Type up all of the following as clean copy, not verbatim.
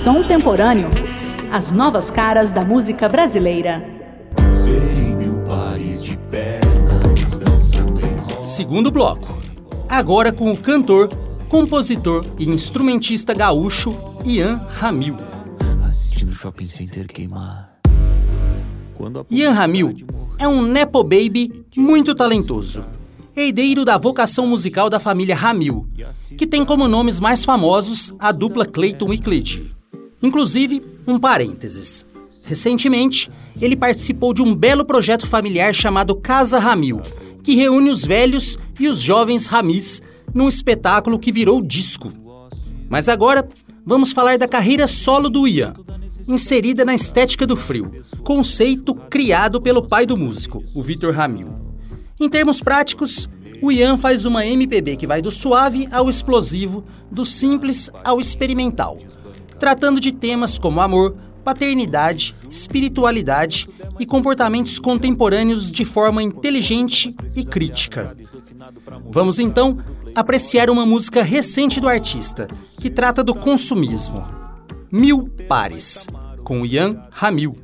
Som temporâneo. As novas caras da música brasileira. Serei mil pares de pernas dançando em roda. Segundo bloco. Agora com o cantor, compositor e instrumentista gaúcho Ian Ramil. Assistindo o Shopping Center queimar. Ian Ramil é um nepo baby muito talentoso, herdeiro da vocação musical da família Ramil, que tem como nomes mais famosos a dupla Clayton e Cleide. Inclusive, um parênteses. Recentemente, ele participou de um belo projeto familiar chamado Casa Ramil, que reúne os velhos e os jovens Ramis num espetáculo que virou disco. Mas agora, vamos falar da carreira solo do Ian, inserida na estética do frio, conceito criado pelo pai do músico, o Vitor Ramil. Em termos práticos, o Ian faz uma MPB que vai do suave ao explosivo, do simples ao experimental, tratando de temas como amor, paternidade, espiritualidade e comportamentos contemporâneos de forma inteligente e crítica. Vamos então apreciar uma música recente do artista, que trata do consumismo. Mil Pares, com Ian Ramil.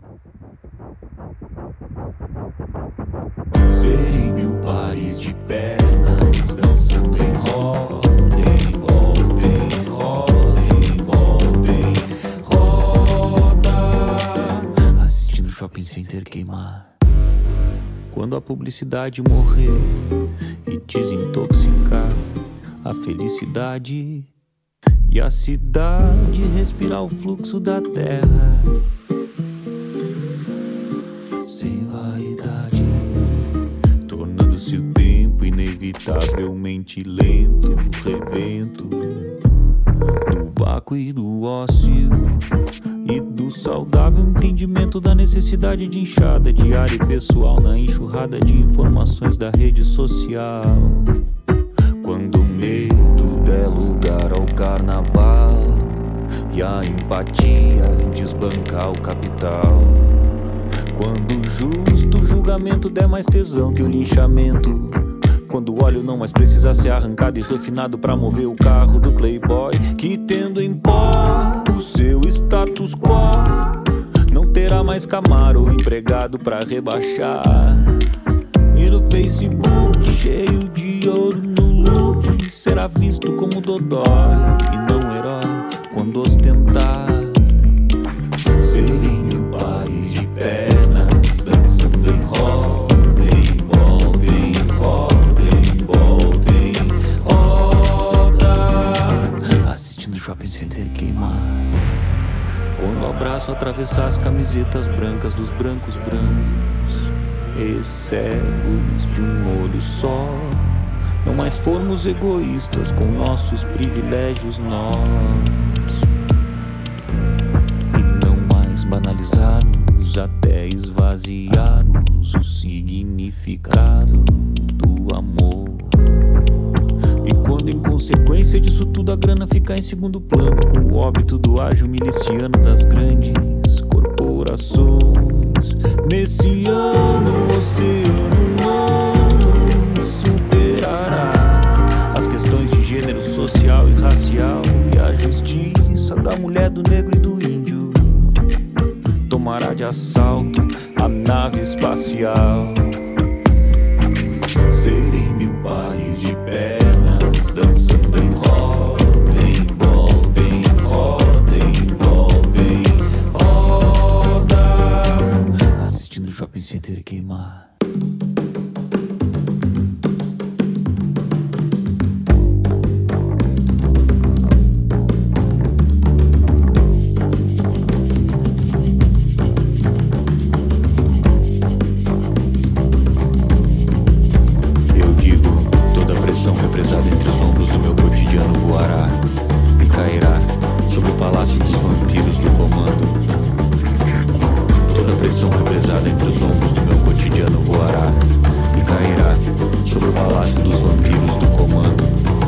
Serei mil pares de pernas dançando em roda, em volta, em roda, em volta, em roda. Assistindo o Shopping Center queimar. Quando a publicidade morrer e desintoxicar a felicidade e a cidade respirar o fluxo da terra sem vaidade, tornando-se o tempo inevitavelmente lento, rebento do vácuo e do ócio e do saudável entendimento da necessidade de enxada diária e pessoal na enxurrada de informações da rede social. Quando o medo der lugar ao carnaval e a empatia desbancar o capital, quando o justo julgamento der mais tesão que o linchamento, quando o óleo não mais precisa ser arrancado e refinado pra mover o carro do playboy, que tendo em pó o seu status quo, não terá mais Camaro ou empregado pra rebaixar. E no Facebook cheio de ouro no look, será visto como dodói e não herói quando ostentar. Serei mil pares de pernas dançando em roda, em volta, em roda, em volta, em roda. Assistindo o Shopping Center queimar. Quando o abraço atravessar as camisetas brancas dos brancos brancos e cegos de um olho só, não mais formos egoístas com nossos privilégios nós, e não mais banalizarmos até esvaziarmos o significado do amor. E quando em consequência disso tudo a grana ficar em segundo plano, com o óbito do ágil miliciano das grandes corporações, nesse ano o oceano humano superará as questões de gênero social e racial, e a justiça da mulher, do negro e do índio tomará de assalto a nave espacial. Serei mil pares de pernas dançando em roda, em volta, em roda, em volta, em roda. Assistindo o Shopping Center queimar. Represada entre os ombros do meu cotidiano voará e cairá sobre o palácio dos vampiros do comando. Toda pressão represada entre os ombros do meu cotidiano voará e cairá sobre o palácio dos vampiros do comando.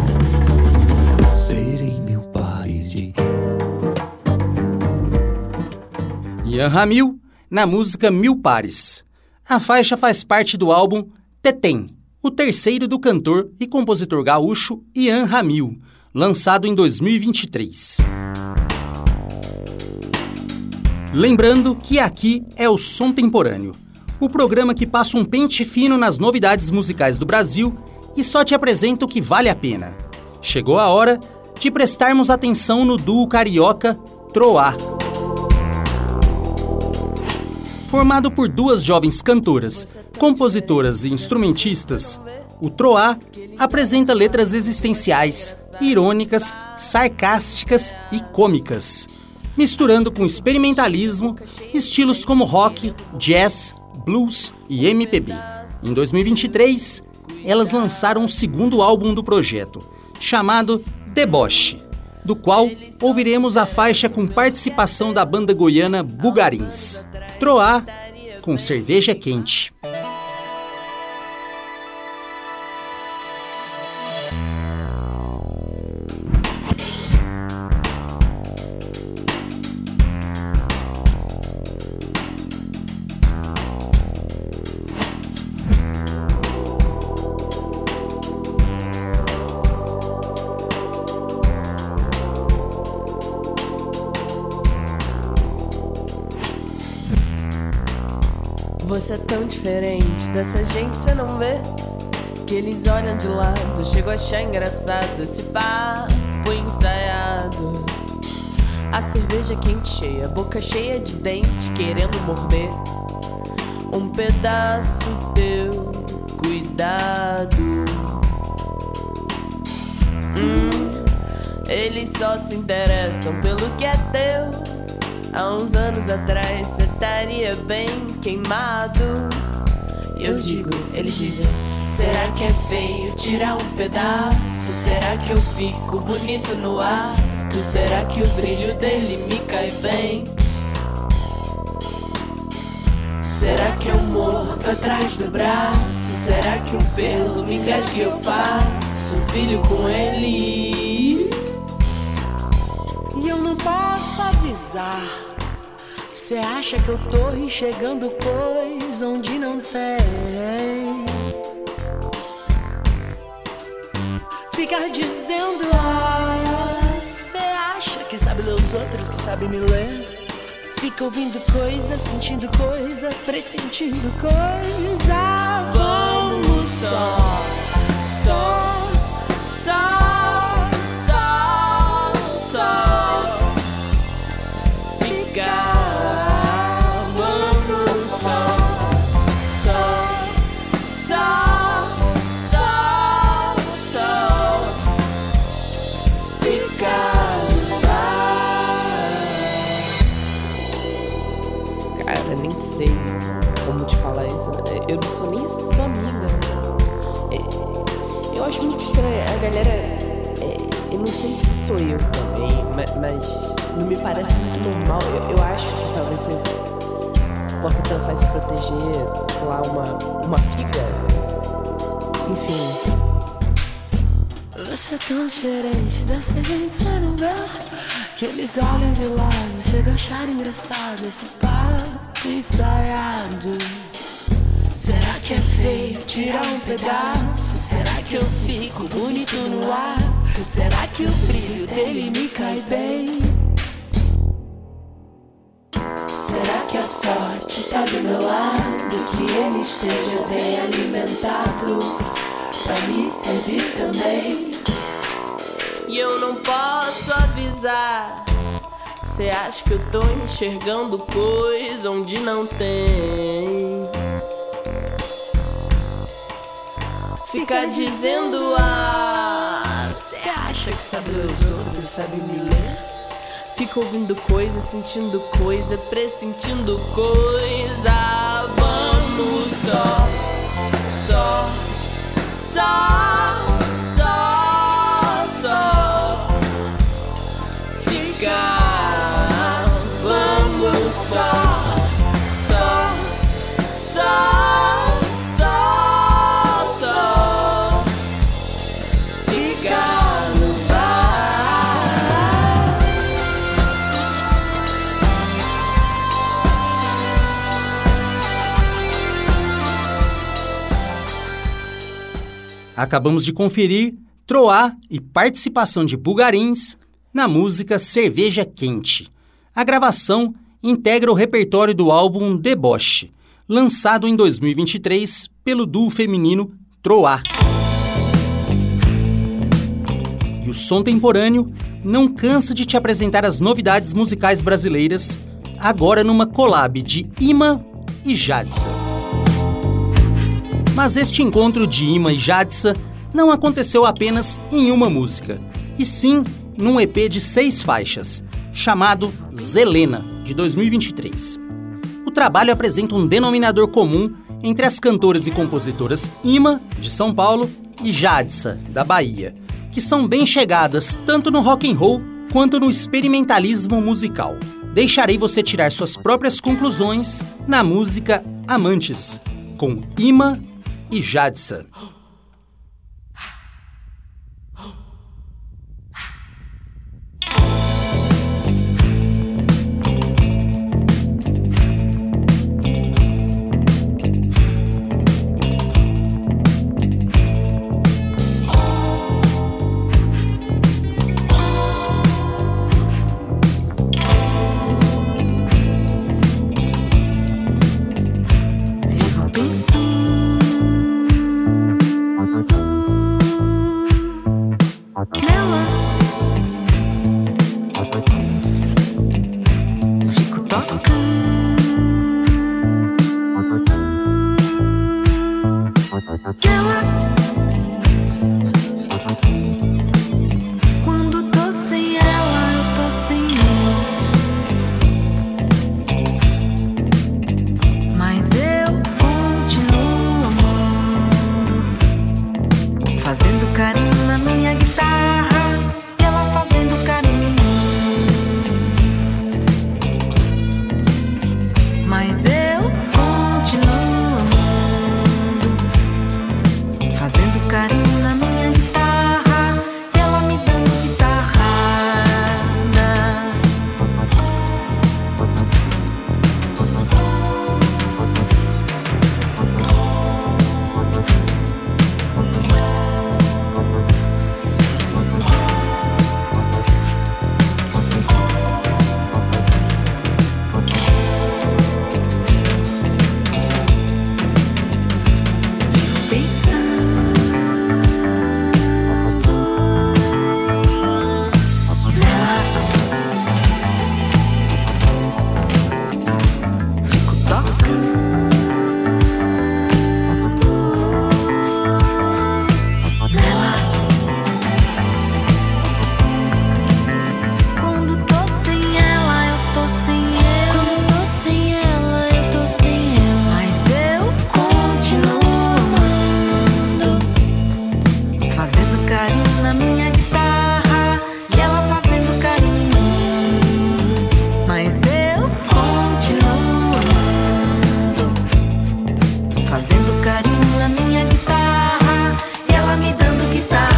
Serei mil pares de... Ian Ramil, na música Mil Pares. A faixa faz parte do álbum Tetem, o terceiro do cantor e compositor gaúcho Ian Ramil, lançado em 2023. Lembrando que aqui é o Som Temporâneo, o programa que passa um pente fino nas novidades musicais do Brasil e só te apresenta o que vale a pena. Chegou a hora de prestarmos atenção no duo carioca Troá. Formado por duas jovens cantoras, compositoras e instrumentistas, o Troá apresenta letras existenciais, irônicas, sarcásticas e cômicas, misturando com experimentalismo estilos como rock, jazz, blues e MPB. Em 2023, elas lançaram o segundo álbum do projeto, chamado Deboche, do qual ouviremos a faixa com participação da banda goiana Bugarins. Troá com Cerveja Quente. Você é tão diferente dessa gente, cê não vê? Que eles olham de lado, chego a achar engraçado esse papo ensaiado. A cerveja quente cheia, boca cheia de dente, querendo morder um pedaço teu, cuidado. Eles só se interessam pelo que é teu. Há uns anos atrás cê estaria bem queimado. Eu digo, eles dizem, será que é feio tirar um pedaço? Será que eu fico bonito no ar? Será que o brilho dele me cai bem? Será que eu morto atrás do braço? Será que um pelo me engasgue e eu faço um filho com ele? E eu não posso avisar. Cê acha que eu tô enxergando coisa onde não tem? Ficar dizendo, cê acha que sabe ler os outros, que sabe me ler? Fica ouvindo coisa, sentindo coisa, pressentindo coisa. Vamos só ficar. Cara, nem sei como te falar isso. Eu não sou nem sua amiga. Eu acho muito estranho. A galera... eu não sei se sou eu também, mas não me parece muito normal. Eu acho que talvez você possa pensar em se proteger, sei lá, uma figa. Enfim. Você é tão diferente dessa gente, cê não vê? Que eles olham de lado, chega a achar engraçado esse papo ensaiado. Será que é feio tirar um pedaço? Será que eu fico bonito no ar? Será que o brilho dele me cai bem? Será que a sorte tá do meu lado? Que ele esteja bem alimentado pra me servir também? E eu não posso avisar. Cê acha que eu tô enxergando coisa onde não tem? Fica dizendo, cê acha que sabe ler os outros, sabe me ler? Fica ouvindo coisa, sentindo coisa, pressentindo coisa. Vamos só ficar. Vamos só ficar no bar. Acabamos de conferir Troá e participação de Bugarins na música Cerveja Quente. A gravação integra o repertório do álbum Deboche, lançado em 2023 pelo duo feminino Troá. E o Som Temporâneo não cansa de te apresentar as novidades musicais brasileiras, agora numa collab de Ima e Jadsa. Mas este encontro de Ima e Jadsa não aconteceu apenas em uma música, e sim num EP de 6 faixas, chamado Zelena, de 2023. O trabalho apresenta um denominador comum entre as cantoras e compositoras Ima, de São Paulo, e Jadsa, da Bahia, que são bem chegadas tanto no rock and roll quanto no experimentalismo musical. Deixarei você tirar suas próprias conclusões na música Amantes, com Ima e Jadsa. Quando tô sem ela, eu tô sem eu. Mas eu continuo amando, fazendo carinho na minha guitarra, e ela fazendo carinho em mim. Mas eu continuo amando, fazendo carinho na minha guitarra, e ela me dando guitarrada. Vivo pensando nela, fico tocando nela. Quando tô sem ela, eu tô sem eu. Quando tô sem ela, eu tô sem eu. Mas eu continuo amando, fazendo carinho na minha guitarra, e ela fazendo carinho em mim. Mas eu continuo amando, fazendo carinho na minha guitarra, e ela me dando guitarrada.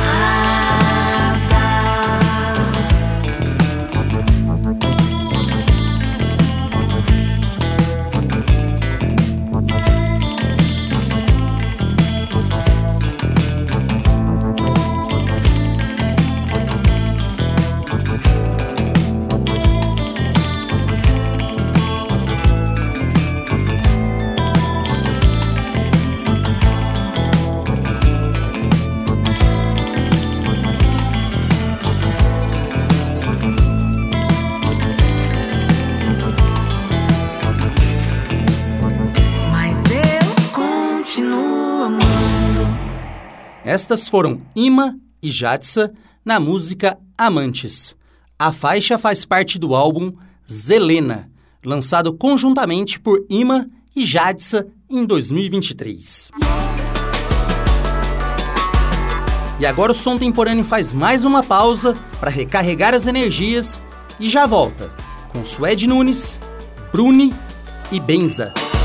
Mas eu continuo amando. Estas foram Ima e Jadsa na música Amantes. A faixa faz parte do álbum Zelena, lançado conjuntamente por Ima e Jadsa em 2023. E agora o Som Temporâneo faz mais uma pausa para recarregar as energias e já volta com Suede Nunes, Bruni e Benza.